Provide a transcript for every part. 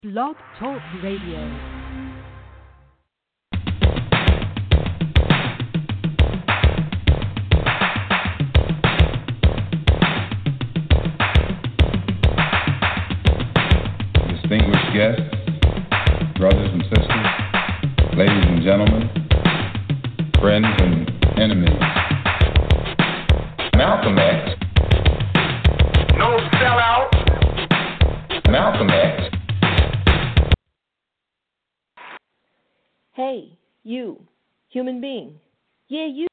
Blog Talk Radio. Distinguished guests, brothers and sisters, ladies and gentlemen, friends and enemies. Malcolm X, no sellout. Malcolm X. Hey, you, human being. Yeah, you.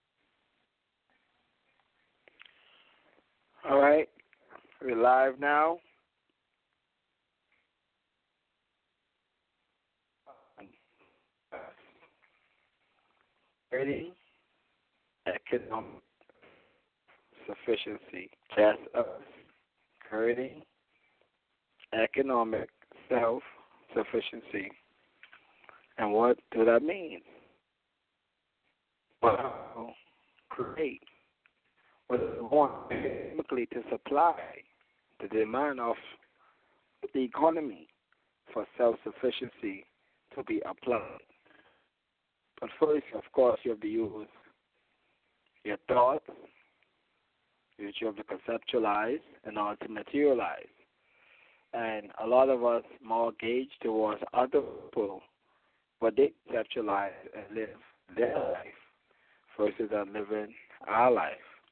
All right, we're live now. Ready? Economic sufficiency. That's us. Creating economic self-sufficiency. And what do that mean? Well, create what we want economically to supply the demand of the economy for self-sufficiency to be applied. But first, of course, you have to use your thoughts, which you have to conceptualize in order to materialize. And a lot of us more gauge towards other people, what they conceptualize and live their life versus us living our life.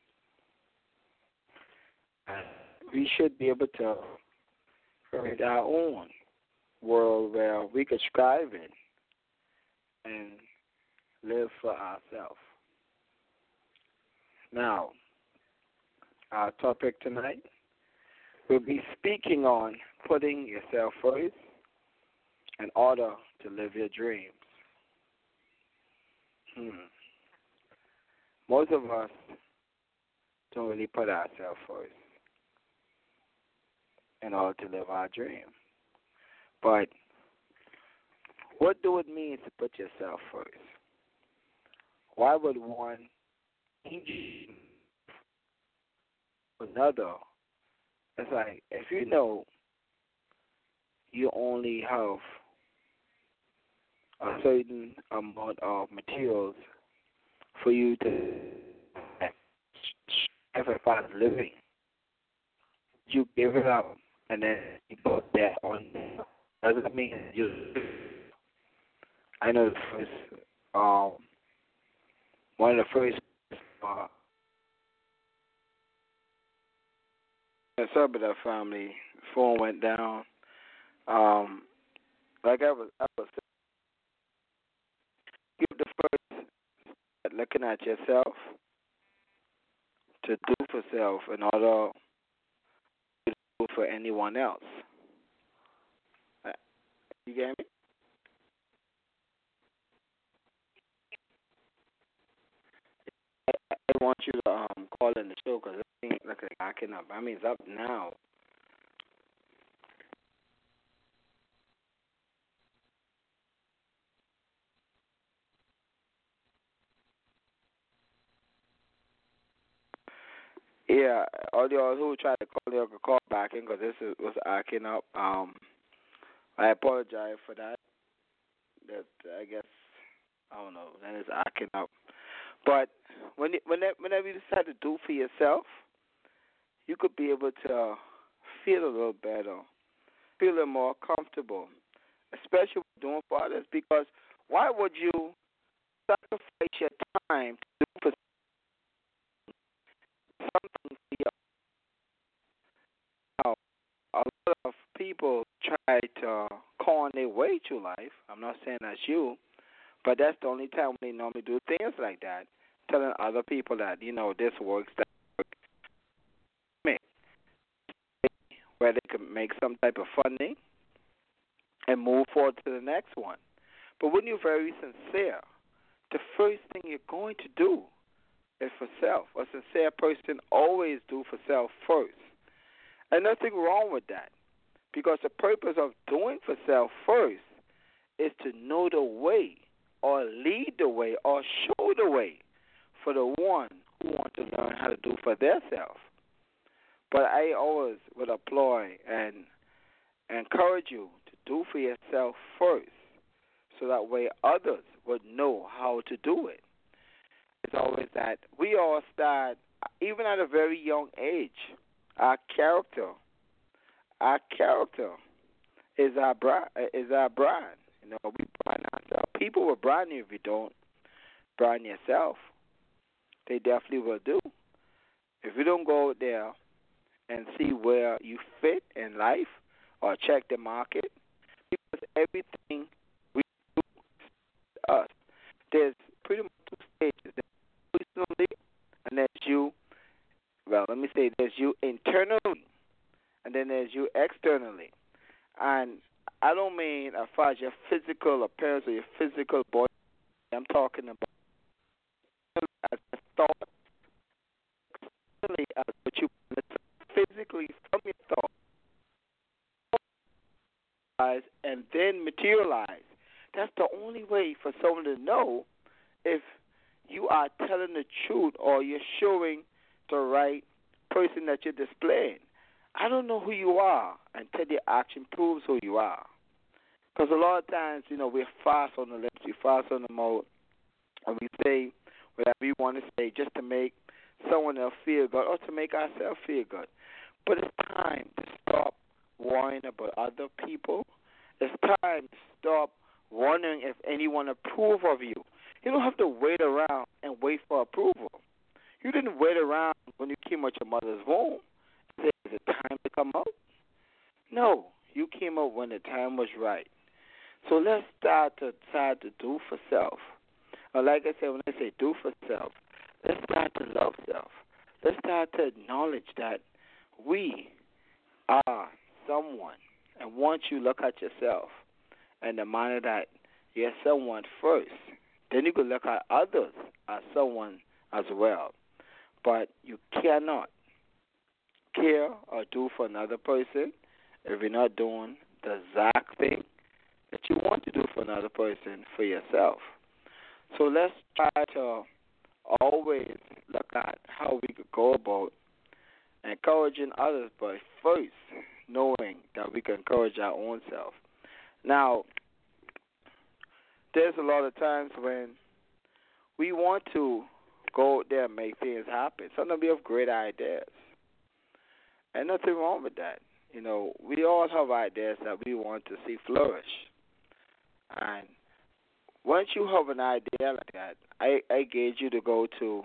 And we should be able to create our own world where we could strive in and live for ourselves. Now, our topic tonight will be speaking on putting yourself first in order to live your dreams. Most of us don't really put ourselves first in order to live our dream. But what do it mean to put yourself first? Why would one engage another? It's like, if you know you only have a certain amount of materials for you to have a fun living, you give it up and then you put that on. Doesn't mean you. I know the first, one of the first sub of that family, phone went down. Like I was give the first looking at yourself to do for self in order to do for anyone else. You get me? I want you to call in the show because I think like backing up. I mean, it's up now. Yeah, all y'all who tried to call, you can call back in because this was acting up. I apologize for that. That I guess I don't know. That is acting up. But whenever you decide to do for yourself, you could be able to feel a little better, feel a little more comfortable, especially with doing for others. Because why would you sacrifice your time to do for something for you? Now, a lot of people try to con their way through life. I'm not saying that's you, but that's the only time they normally do things like that, telling other people that, this works, that works, where they can make some type of funding and move forward to the next one. But when you're very sincere, the first thing you're going to do is for self. A sincere person always do for self first. And nothing wrong with that, because the purpose of doing for self first is to know the way or lead the way or show the way for the one who wants to learn how to do for their self. But I always would applaud and encourage you to do for yourself first, so that way others would know how to do it. It's always that we all start, even at a very young age, our character is our brand. You know, we brand ourselves. People will brand you if you don't brand yourself. They definitely will do. If you don't go out there and see where you fit in life or check the market, because everything we do us, there's pretty much two stages. There's personally, and there's you. Well, let me say there's you internally, and then there's you externally. And I don't mean as far as your physical appearance or your physical body. I'm talking about as a thought, as what you physically from your thoughts, and then materialize. That's the only way for someone to know if you are telling the truth or you're showing the right person that you're displaying. I don't know who you are until the action proves who you are. Because a lot of times, you know, we're fast on the lips, we're fast on the mouth, and we say whatever we want to say just to make someone else feel good or to make ourselves feel good. But it's time to stop worrying about other people. It's time to stop wondering if anyone approve of you. You don't have to wait around and wait for approval. You didn't wait around when you came out your mother's womb and say, is it time to come out? No, you came out when the time was right. So let's start to decide to do for self. Or like I said, when I say do for self, let's start to love self. Let's start to acknowledge that we are someone. And once you look at yourself in the manner that you're someone first, then you can look at others as someone as well. But you cannot care or do for another person if you're not doing the exact thing that you want to do for another person for yourself. So let's try to always look at how we could go about encouraging others, but first knowing that we can encourage our own self. Now, there's a lot of times when we want to go out there and make things happen. Sometimes we have great ideas. And nothing wrong with that. You know, we all have ideas that we want to see flourish. And once you have an idea like that, I engage you to go to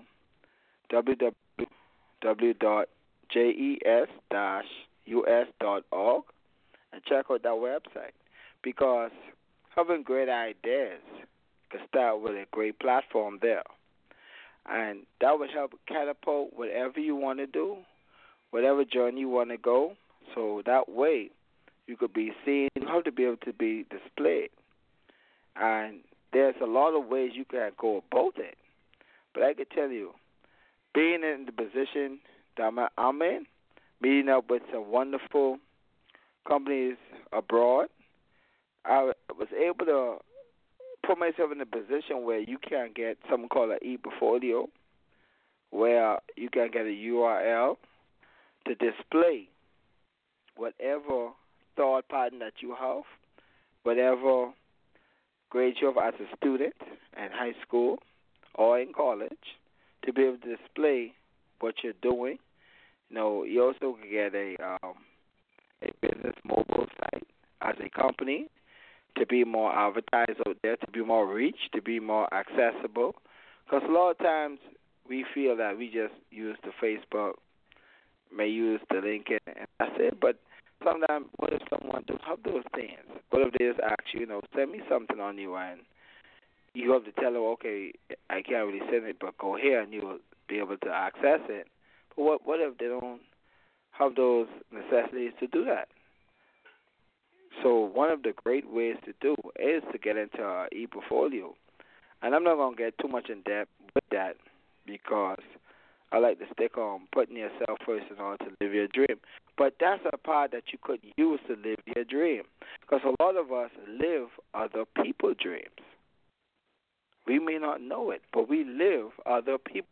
www.jes-us.org and check out that website. Because having great ideas can start with a great platform there. And that would help catapult whatever you want to do, whatever journey you want to go. So that way you could be seen. You have to be able to be displayed. And there's a lot of ways you can go about it. But I can tell you, being in the position that I'm in, meeting up with some wonderful companies abroad, I was able to put myself in a position where you can get something called an e-portfolio, where you can get a URL to display whatever thought pattern that you have, whatever grade you have as a student in high school or in college, to be able to display what you're doing. You know, you also can get a business mobile site as a company to be more advertised out there, to be more reach, to be more accessible. Because a lot of times we feel that we just use the Facebook, may use the LinkedIn, and that's it. But sometimes, what if someone don't have those things? What if they just ask you, send me something on you, and you have to tell them, okay, I can't really send it, but go here, and you'll be able to access it. But what if they don't have those necessities to do that? So one of the great ways to do is to get into our e-portfolio. And I'm not going to get too much in depth with that because I like to stick on putting yourself first in order to live your dream. But that's a part that you could use to live your dream. Because a lot of us live other people's dreams. We may not know it, but we live other people.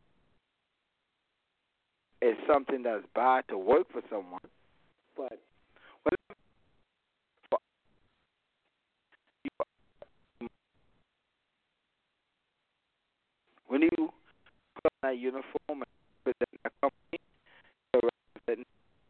It's something that's bad to work for someone. But a uniform and represent a company, you're representing,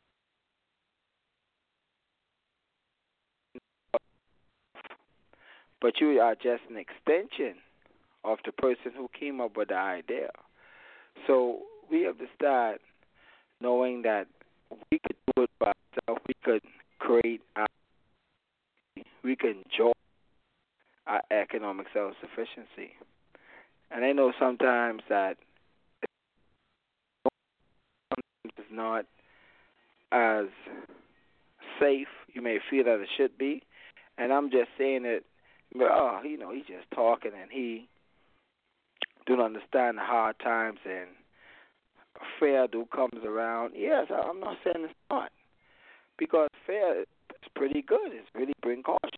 but you are just an extension of the person who came up with the idea. So we have to start knowing that we could do it by ourselves. We could create we can enjoy our economic self-sufficiency. And I know sometimes that it's not as safe. You may feel that it should be. And I'm just saying it, he's just talking and he don't understand the hard times and fear do comes around. Yes, I'm not saying it's not. Because fear is pretty good. It's really bring caution.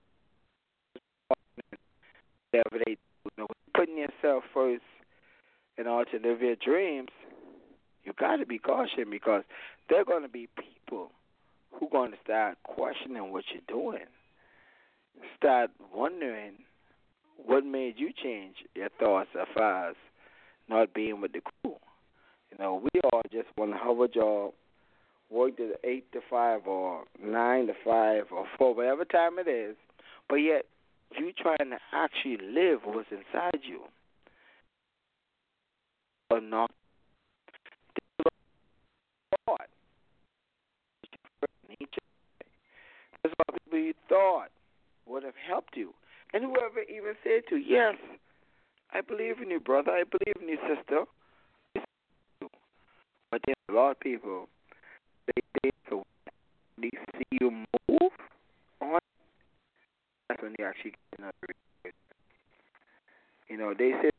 Whatever they do, putting yourself first in order to live your dreams, you got to be cautious because there are going to be people who are going to start questioning what you're doing. Start wondering what made you change your thoughts as far as not being with the crew. We all just want to have a job, work to 8 to 5 or 9 to 5 or 4, whatever time it is, but yet you trying to actually live what's inside you. Or not. That's what people you thought would have helped you. And whoever even said to you, yes, I believe in you, brother, I believe in you, sister. But there's a lot of people, they see you move on, that's when they actually get another reason. They say